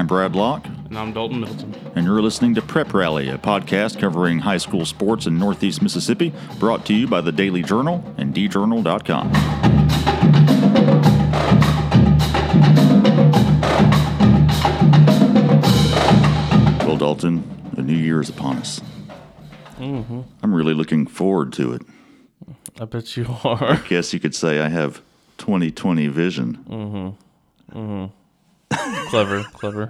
Brad Locke. And I'm Dalton Middleton. And you're listening to Prep Rally, a podcast covering high school sports in Northeast Mississippi, brought to you by the Daily Journal and djournal.com. Well, Dalton, the new year is upon us. Mm-hmm. I'm really looking forward to it. I bet you are. I guess you could say I have 2020 vision. Mm-hmm. Mm-hmm. Clever.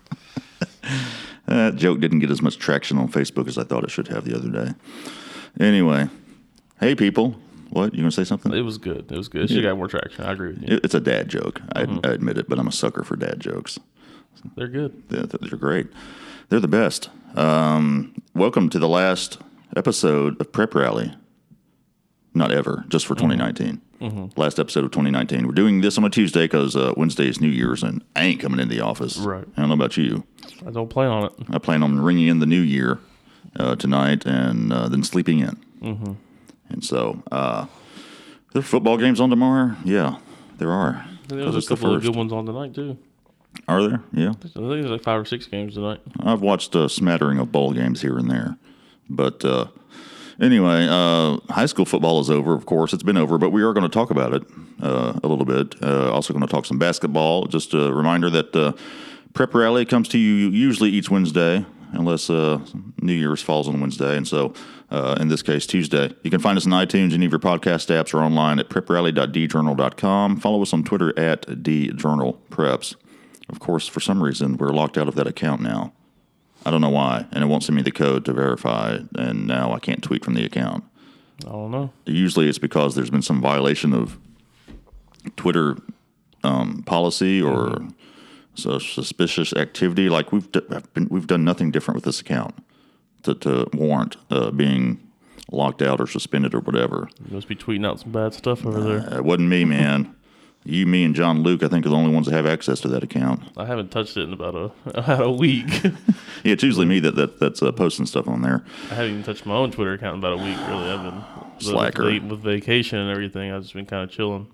That joke didn't get as much traction on Facebook as I thought it should have the other day. Anyway, hey people. What? You going to say something? It was good. It should have got more traction. I agree with you. It's a dad joke. I admit it, but I'm a sucker for dad jokes. They're good. They're great. They're the best. Welcome to the last episode of Prep Rally. Not ever, just for 2019. Mm-hmm. Last episode of 2019. We're doing this on a Tuesday because Wednesday is New Year's, and I ain't coming into the office. Right. I don't know about you. I don't plan on it. I plan on ringing in the new year tonight and then sleeping in. Mm-hmm. And so, there are football games on tomorrow? Yeah, there are. There's a couple of good ones on tonight, too. Are there? Yeah. I think there's like 5 or 6 games tonight. I've watched a smattering of bowl games here and there. But anyway, high school football is over, of course. It's been over, but we are going to talk about it a little bit. Also going to talk some basketball. Just a reminder that Prep Rally comes to you usually each Wednesday, unless New Year's falls on Wednesday. And so, in this case, Tuesday. You can find us on iTunes, any of your podcast apps, or online at preprally.djournal.com. Follow us on Twitter at djournalpreps. Of course, for some reason, we're locked out of that account now. I don't know why, and it won't send me the code to verify, and now I can't tweet from the account. I don't know. Usually it's because there's been some violation of Twitter policy or suspicious activity. Like we've done nothing different with this account to warrant being locked out or suspended or whatever. You must be tweeting out some bad stuff over there. It wasn't me, man. You, me, and John Luke, I think, are the only ones that have access to that account. I haven't touched it in about a week. Yeah, it's usually me that's posting stuff on there. I haven't even touched my own Twitter account in about a week, really. I've been slacker. With vacation and everything, I've just been kind of chilling.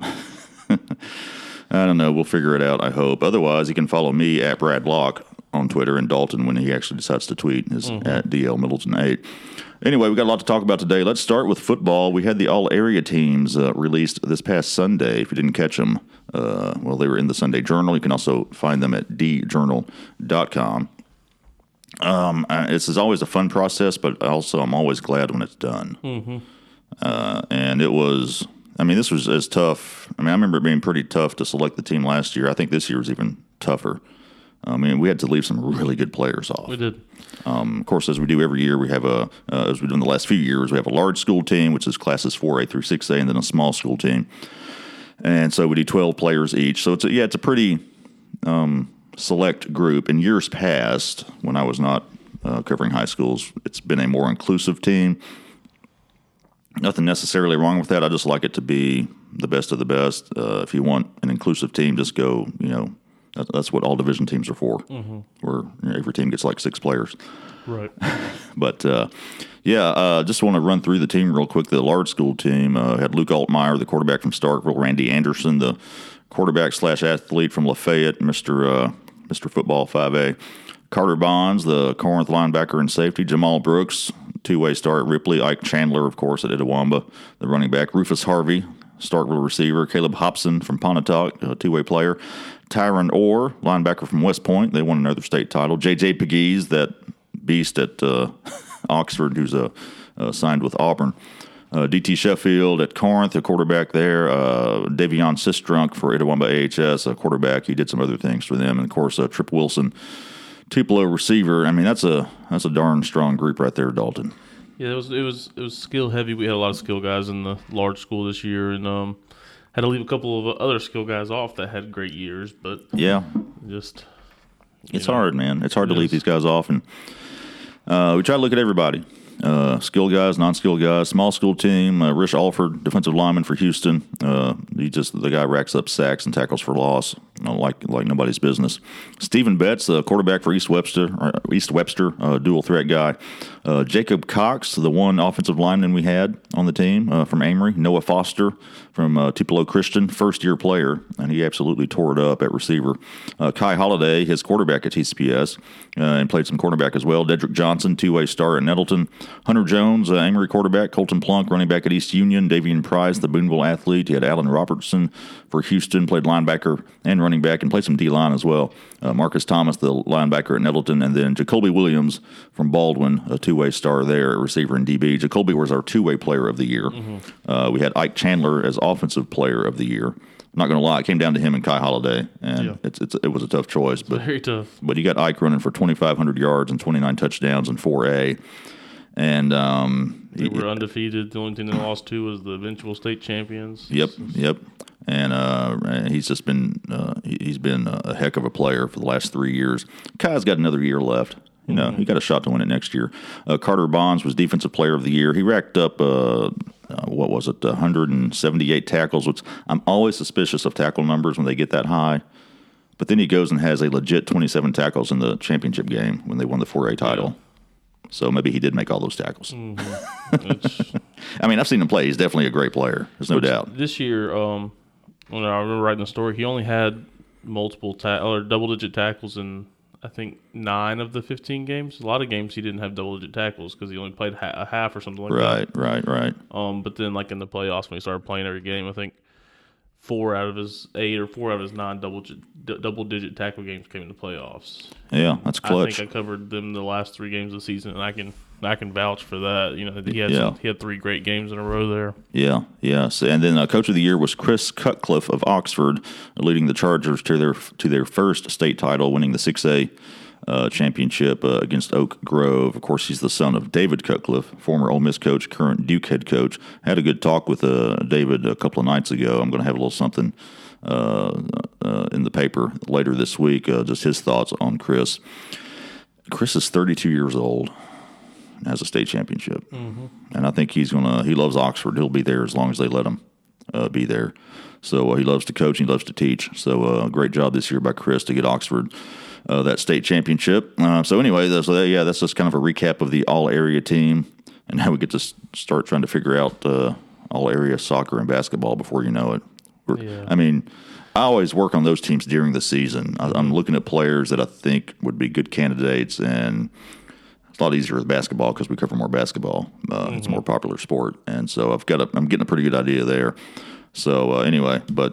I don't know. We'll figure it out, I hope. Otherwise, you can follow me at Brad Locke on Twitter, and Dalton, when he actually decides to tweet, is at DL Middleton 8. Anyway, we got a lot to talk about today. Let's start with football. We had the all-area teams released this past Sunday. If you didn't catch them, they were in the Sunday Journal. You can also find them at djournal.com. This is always a fun process, but also I'm always glad when it's done. Mm-hmm. And it was, this was as tough. I remember it being pretty tough to select the team last year. I think this year was even tougher. We had to leave some really good players off. We did. Of course, as we do every year, we have as we've done the last few years, we have a large school team, which is classes 4A through 6A, and then a small school team. And so we do 12 players each. So it's a pretty select group. In years past, when I was not covering high schools, it's been a more inclusive team. Nothing necessarily wrong with that. I just like it to be the best of the best. If you want an inclusive team, just go, that's what all division teams are for, where every team gets like 6 players. Right. But, just want to run through the team real quick. The large school team had Luke Altmeyer, the quarterback from Starkville, Randy Anderson, the quarterback/athlete from Lafayette, Mr. Football 5A, Carter Bonds, the Corinth linebacker and safety, Jamal Brooks, two-way star at Ripley, Ike Chandler, of course, at Itawamba, the running back, Rufus Harvey, Starkville receiver, Caleb Hobson from Pontotoc, a two-way player, Tyron Orr, linebacker from West Point. They won another state title. J.J. Pegues, that beast at Oxford, who's signed with Auburn. D.T. Sheffield at Corinth, a quarterback there. Davion Sistrunk for Itawamba AHS, a quarterback. He did some other things for them. And, of course, Trip Wilson, Tupelo receiver. That's a darn strong group right there, Dalton. Yeah, it was skill heavy. We had a lot of skill guys in the large school this year, and had to leave a couple of other skill guys off that had great years. But yeah, it's hard, man. It's hard to leave these guys off, and we try to look at everybody. Skill guys, non-skill guys, small school team. Rich Alford, defensive lineman for Houston. The guy racks up sacks and tackles for loss. like nobody's business. Stephen Betts, the quarterback for East Webster, dual threat guy. Jacob Cox, the one offensive lineman we had on the team from Amory. Noah Foster from Tupelo Christian, first-year player, and he absolutely tore it up at receiver. Kai Holiday, his quarterback at TCPS, and played some quarterback as well. Dedrick Johnson, two-way star at Nettleton. Hunter Jones, Amory quarterback. Colton Plunk, running back at East Union. Davian Price, the Boonville athlete. He had Allen Robertson for Houston, played linebacker and running back, and played some D-line as well. Marcus Thomas, the linebacker at Nettleton, and then Jacoby Williams from Baldwin, a two-way star there, receiver and DB. Jacoby was our two-way player of the year. We had Ike Chandler as offensive player of the year. I'm not going to lie, it came down to him and Kai Holiday, and it was a tough choice. But very tough. But you got Ike running for 2,500 yards and 29 touchdowns in 4A. And they were undefeated. The only thing they lost to was the eventual state champions. Yep. And he's just been he's been a heck of a player for the last 3 years. Kai's got another year left. You know, he got a shot to win it next year. Carter Bonds was Defensive Player of the Year. He racked up 178 tackles, which I'm always suspicious of tackle numbers when they get that high. But then he goes and has a legit 27 tackles in the championship game when they won the 4A title. Yeah. So maybe he did make all those tackles. I mean, I've seen him play. He's definitely a great player. There's no doubt. This year, when I remember writing the story, he only had multiple or double-digit tackles in, I think, 9 of the 15 games. A lot of games he didn't have double-digit tackles because he only played a half or something like that. Right. But then, like in the playoffs, when he started playing every game, I think 4 out of his 8 or 4 out of his 9 double-digit tackle games came in the playoffs. Yeah, that's clutch. I think I covered them the last 3 games of the season, and I can vouch for that. You know, he had 3 great games in a row there. Yeah. So, and then Coach of the Year was Chris Cutcliffe of Oxford, leading the Chargers to their first state title, winning the 6A championship against Oak Grove. Of course, he's the son of David Cutcliffe, former Ole Miss coach, current Duke head coach. I had a good talk with David a couple of nights ago. I'm going to have a little something in the paper later this week, just his thoughts on Chris. Chris is 32 years old and has a state championship. And I think he loves Oxford. He'll be there as long as they let him be there. So he loves to coach and he loves to teach. So great job this year by Chris to get Oxford that state championship. So anyway, that's just kind of a recap of the all-area team, and now we get to start trying to figure out all-area soccer and basketball before you know it. I mean, I always work on those teams during the season. I'm looking at players that I think would be good candidates, and it's a lot easier with basketball because we cover more basketball. It's a more popular sport, and so I'm getting a pretty good idea there. So anyway, but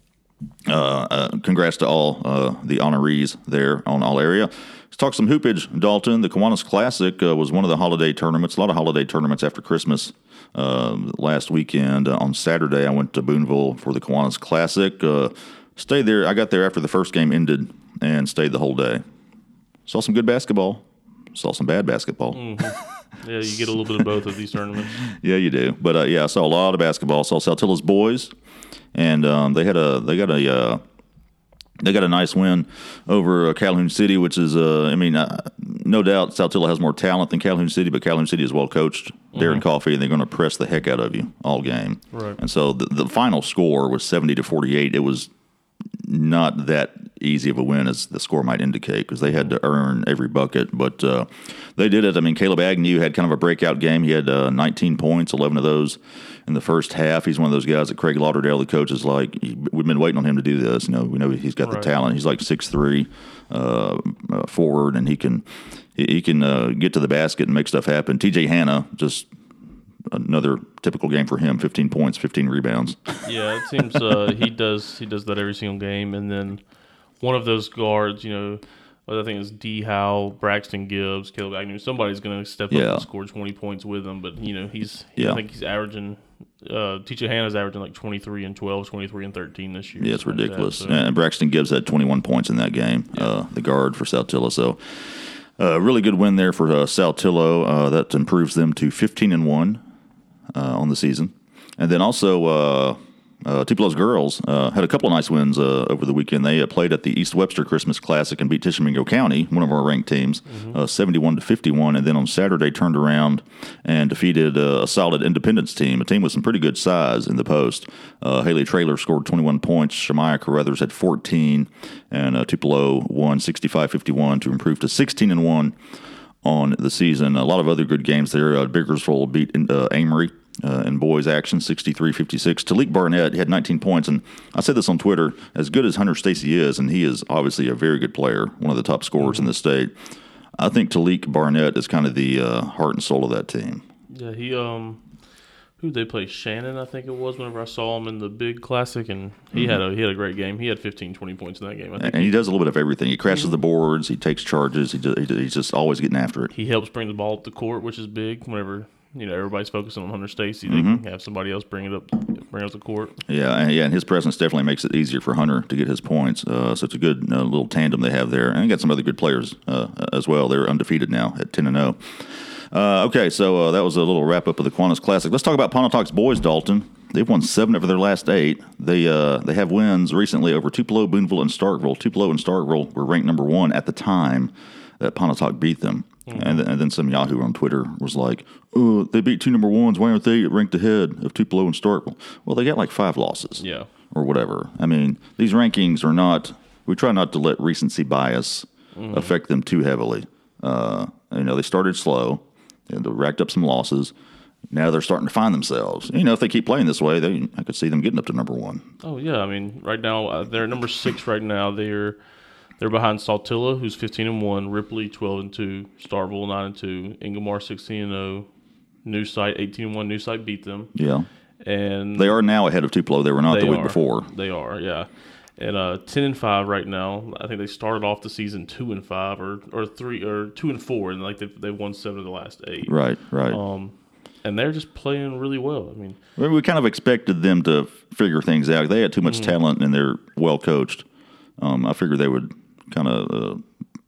congrats to all the honorees there on all area. Let's talk some hoopage, Dalton. The Kiwanis Classic was one of the holiday tournaments. A lot of holiday tournaments after Christmas. Last weekend on Saturday, I went to Boonville for the Kiwanis Classic. Stayed there. I got there after the first game ended and stayed the whole day. Saw some good basketball. Saw some bad basketball. Yeah, you get a little bit of both of these tournaments. Yeah, you do. But I saw a lot of basketball. Saw Saltillo's boys, and they got a nice win over Calhoun City, which is no doubt Saltillo has more talent than Calhoun City, but Calhoun City is well coached. Darren Coffey, and they're going to press the heck out of you all game. Right. And so the final score was 70-48. It was not that easy of a win as the score might indicate because they had to earn every bucket, but they did it. I mean, Caleb Agnew had kind of a breakout game. He had 19 points, 11 of those in the first half. He's one of those guys that Craig Lauderdale, the coach, is like, we've been waiting on him to do this. You know, we know he's got the talent. He's like 6'3", forward, and he can get to the basket and make stuff happen. TJ Hanna, just another typical game for him, 15 points, 15 rebounds. Yeah, it seems he does that every single game. And then one of those guards, I think it's D. Howe, Braxton Gibbs, Caleb Agnew. Somebody's going to step up and score 20 points with him. But, I think he's averaging TJ Hanna's averaging like 23 and 12, 23 and 13 this year. Yeah, it's ridiculous. And Braxton Gibbs had 21 points in that game, the guard for Saltillo. So really good win there for Saltillo. That improves them to 15-1 on the season. And then also Tupelo's girls had a couple of nice wins over the weekend. They played at the East Webster Christmas Classic and beat Tishomingo County, one of our ranked teams, 71-51. And then on Saturday turned around and defeated a solid Independence team, a team with some pretty good size in the post. Haley Traylor scored 21 points. Shemaiah Carruthers had 14. And Tupelo won 65-51 to improve to 16-1 on the season. A lot of other good games there. Biggersville beat Amory in boys action, 63-56. Talik Barnett had 19 points, and I said this on Twitter, as good as Hunter Stacy is, and he is obviously a very good player, one of the top scorers in the state, I think Talik Barnett is kind of the heart and soul of that team. Yeah, he who they play? Shannon, I think it was, whenever I saw him in the big classic, and he had a great game. He had 15, 20 points in that game. I think. And he does a little bit of everything. He crashes the boards, he takes charges, he's just always getting after it. He helps bring the ball up the court, which is big whenever everybody's focusing on Hunter Stacy. They can have somebody else bring up the court. And his presence definitely makes it easier for Hunter to get his points. So it's a good little tandem they have there. And they got some other good players as well. They're undefeated now at 10-0. Okay, so that was a little wrap-up of the Kiwanis Classic. Let's talk about Pontotoc boys, Dalton. They've won 7 of their last 8. They have wins recently over Tupelo, Boonville, and Starkville. Tupelo and Starkville were ranked number 1 at the time that Pontotoc beat them. And then some Yahoo on Twitter was like, "Oh, they beat 2 number 1s. Why aren't they ranked ahead of Tupelo and Starkville?" Well, they got like 5 losses. Yeah. Or whatever. I mean, these rankings are not – we try not to let recency bias affect them too heavily. They started slow. And they racked up some losses. Now they're starting to find themselves. If they keep playing this way, I could see them getting up to number 1. Oh, yeah. I mean, right now, they're number 6 right now. They're behind Saltillo, who's 15-1, Ripley 12-2, Starkville 9-2, Ingomar 16-0, New Site 18-1. New Site beat them. Yeah. And they are now ahead of Tupelo. They were not the week before. They are, yeah. And 10-5 right now. I think they started off the season 2-5 or 2-4, and like they've won 7 of the last 8. Right. And they're just playing really well. I mean, we kind of expected them to figure things out. They had too much talent, and they're well coached. I figured they would kind of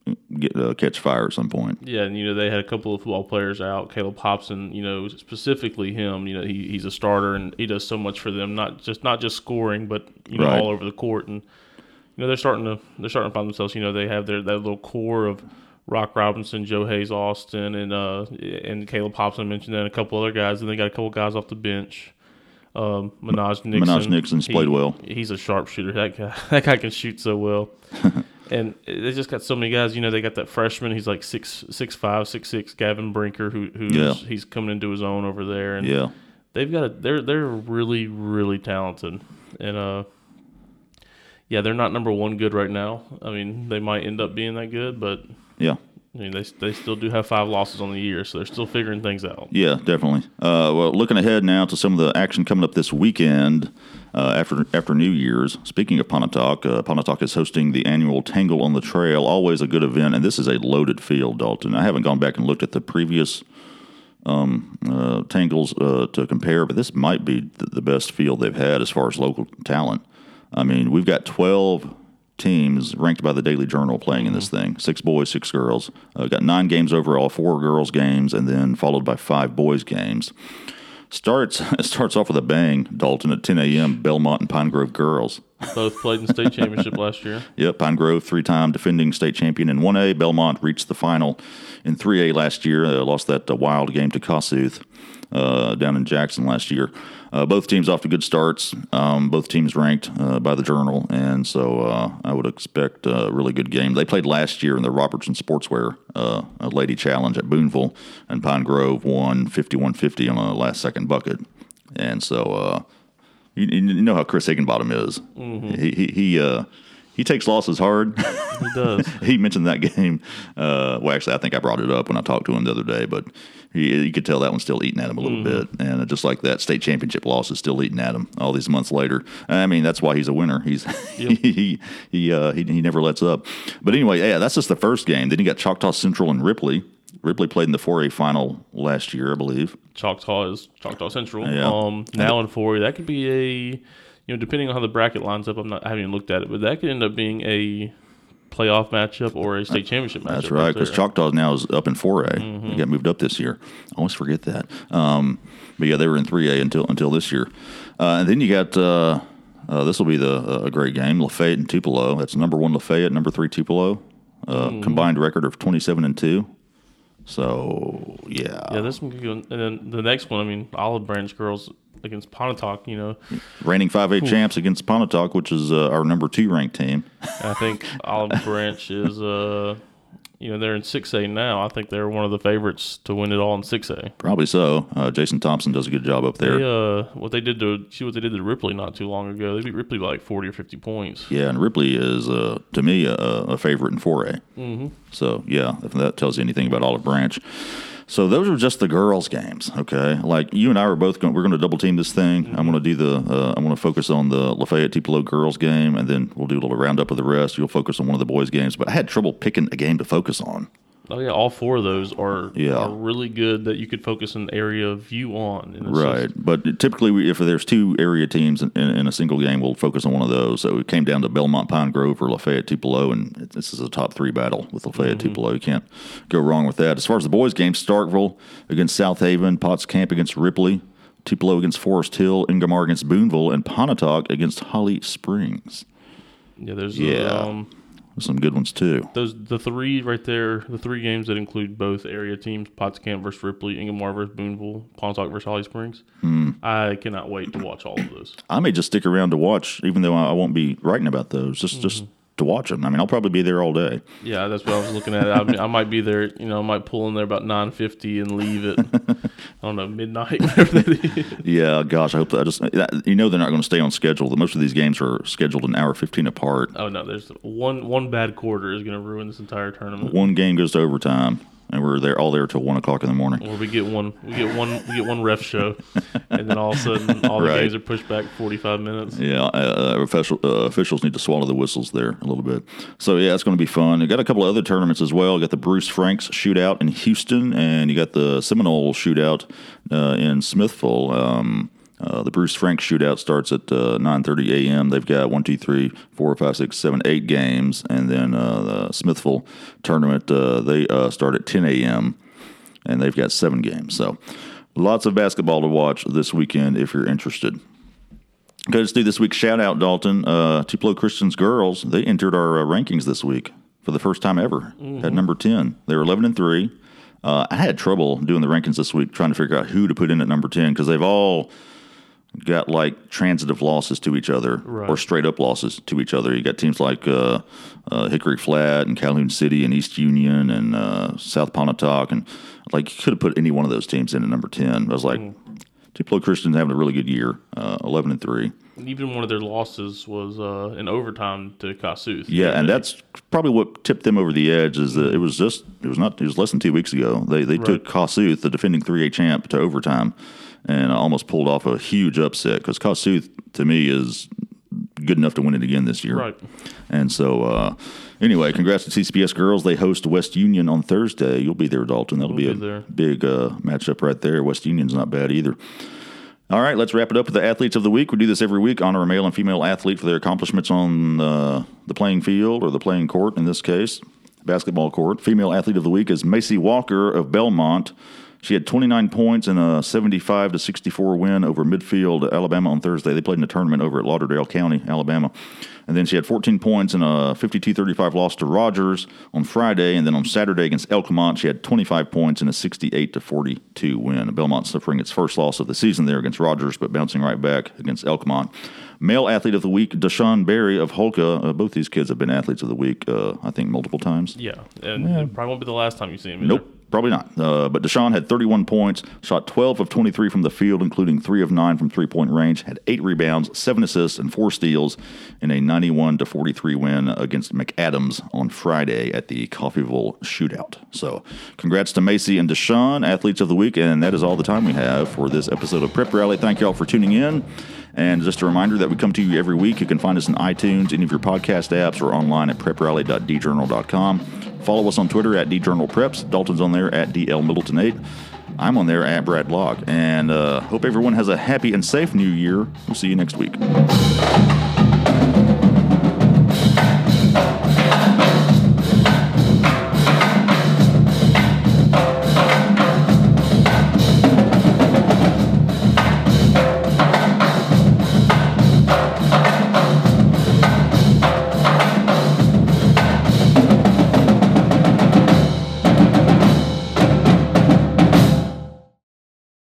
catch fire at some point. Yeah, and they had a couple of football players out. Caleb Hobson, specifically him. He's a starter and he does so much for them. Not just scoring, but right. all over the court. And they're starting to find themselves. They have that little core of Rock Robinson, Joe Hayes, Austin, and Caleb Hobson mentioned that, and a couple other guys. And they got a couple guys off the bench. Minaj Nixon's played well. He's a sharpshooter. That guy can shoot so well. And they just got so many guys. They got that freshman. He's like 6'5", 6'6", Gavin Brinker, he's coming into his own over there. And they've got they're really, really talented. And they're not number 1 good right now. I mean, they might end up being that good, but they still do have 5 losses on the year, so they're still figuring things out. Yeah, definitely. Well, looking ahead now to some of the action coming up this weekend after New Year's. Speaking of Pontotoc, Pontotoc is hosting the annual Tangle on the Trail, always a good event, and this is a loaded field, Dalton. I haven't gone back and looked at the previous Tangles to compare, but this might be the best field they've had as far as local talent. I mean, we've got 12 teams ranked by the Daily Journal playing in this thing. 6 boys, 6 girls. Got 9 games overall, 4 girls games, and then followed by 5 boys games. Starts off with a bang, Dalton, at 10 a.m., Belmont and Pine Grove girls. Both played in the state championship last year. Yep, Pine Grove, 3-time defending state champion in 1A. Belmont reached the final in 3A last year. Lost that wild game to Kossuth down in Jackson last year. Both teams off to good starts. Both teams ranked by the Journal, and so I would expect a really good game. They played last year in the Robertson Sportswear Lady Challenge at Boonville, and Pine Grove won 51-50 on a last-second bucket. And so you know how Chris Higginbottom is. Mm-hmm. He takes losses hard. He does. He mentioned that game. Well, actually, I think I brought it up when I talked to him the other day, but you could tell that one's still eating at him a little bit. And just like that state championship loss is still eating at him all these months later. I mean, that's why he's a winner. He never lets up. But anyway, that's just the first game. Then you got Choctaw Central and Ripley. Ripley played in the 4A final last year, I believe. Choctaw is Choctaw Central. Yeah. Now in 4A, that could be a, depending on how the bracket lines up, I haven't even looked at it, but that could end up being a playoff matchup or a state championship matchup. That's right, because Choctaw now is up in 4A. Mm-hmm. They got moved up this year. I always forget that. But yeah, they were in 3A until this year. And then you got this will be a great game, Lafayette and Tupelo. That's number 1 Lafayette, number 3 Tupelo. Combined record of 27-2. So yeah, this one could go. And then the next one, I mean, Olive Branch girls against Pontotoc. Reigning 5A champs against Pontotoc, which is our number 2 ranked team. I think Olive Branch is they're in 6A now. I think they're one of the favorites to win it all in 6A. Probably so. Jason Thompson does a good job up there. What they did to Ripley not too long ago. They beat Ripley by like 40 or 50 points. Yeah, and Ripley is to me a favorite in 4A. Mm-hmm. So yeah, if that tells you anything about Olive Branch. So those are just the girls' games, okay? Like you and I are both we're going to double team this thing. Mm-hmm. I'm going to do I'm going to focus on the Lafayette Tupelo girls game, and then we'll do a little roundup of the rest. You'll focus on one of the boys' games, but I had trouble picking a game to focus on. Oh yeah, all 4 of those are really good that you could focus an area view on. Right, but typically if there's 2 area teams in a single game, we'll focus on one of those. So it came down to Belmont Pine Grove or Lafayette Tupelo, and this is a top 3 battle with Lafayette Tupelo. You can't go wrong with that. As far as the boys' game, Starkville against South Haven, Potts Camp against Ripley, Tupelo against Forest Hill, Ingomar against Boonville, and Pontotoc against Holly Springs. Yeah, there's some good ones too. The 3 right there, the 3 games that include both area teams: Potts Camp versus Ripley, Ingomar versus Boonville, Pontotoc versus Holly Springs. I cannot wait to watch all of those. I may just stick around to watch, even though I won't be writing about those. Just to watch them. I mean, I'll probably be there all day. Yeah, that's what I was looking at. I mean, I might be there. I might pull in there about 9:50 and leave at I don't know, midnight. Whatever that is. Yeah, gosh, I hope that they're not going to stay on schedule. Most of these games are scheduled an hour 15 apart. Oh no, there's one bad quarter is going to ruin this entire tournament. One game goes to overtime, and we're all there till 1 o'clock in the morning. Or we get one ref show, and then all of a sudden all the games are pushed back 45 minutes. Yeah, officials need to swallow the whistles there a little bit. So yeah, it's going to be fun. You got a couple of other tournaments as well. You got the Bruce Franks shootout in Houston, and you got the Seminole shootout in Smithville. The Bruce Frank shootout starts at 9:30 a.m. They've got 1, 2, 3, 4, 5, 6, 7, 8 games, and then the Smithville tournament they start at 10 a.m. and they've got 7 games. So lots of basketball to watch this weekend if you're interested. Okay, let's do this week's shout out, Dalton. Tupelo Christians girls, they entered our rankings this week for the first time ever at number 10. They were 11-3. I had trouble doing the rankings this week trying to figure out who to put in at number 10 because they've all got like transitive losses to each other or straight up losses to each other. You got teams like Hickory Flat and Calhoun City and East Union and South Pontotoc, and like you could have put any one of those teams in at number 10. I was like, Tupelo Christians having a really good year, 11-3. Even one of their losses was in overtime to Kossuth. Yeah, and that's probably what tipped them over the edge. Is that it was less than 2 weeks ago. They took Kossuth, the defending 3A champ, to overtime, and almost pulled off a huge upset because Kossuth to me is good enough to win it again this year. Right. And so anyway, congrats to TCPS girls. They host West Union on Thursday. You'll be there, Dalton. That'll be a big matchup right there. West Union's not bad either. All right, let's wrap it up with the Athletes of the Week. We do this every week, honor a male and female athlete for their accomplishments on the playing field or the playing court, in this case, basketball court. Female Athlete of the Week is Macy Walker of Belmont. She had 29 points in a 75-64 win over Midfield, Alabama on Thursday. They played in a tournament over at Lauderdale County, Alabama. And then she had 14 points in a 52-35 loss to Rogers on Friday. And then on Saturday against Elkmont, she had 25 points in a 68-42 win. Belmont suffering its first loss of the season there against Rogers, but bouncing right back against Elkmont. Male Athlete of the Week, Deshaun Berry of Holka. Both these kids have been Athletes of the Week, I think, multiple times. Yeah, and it probably won't be the last time you see him either. Nope. Probably not. But Deshaun had 31 points, shot 12 of 23 from the field, including 3 of 9 from three-point range, had 8 rebounds, 7 assists, and 4 steals in a 91-43 win against McAdams on Friday at the Coffeyville Shootout. So congrats to Macy and Deshaun, Athletes of the Week, and that is all the time we have for this episode of Prep Rally. Thank you all for tuning in. And just a reminder that we come to you every week. You can find us on iTunes, any of your podcast apps, or online at preprally.djournal.com. Follow us on Twitter at djournalpreps. Dalton's on there at DLMiddleton8. I'm on there at Brad Block. And hope everyone has a happy and safe new year. We'll see you next week.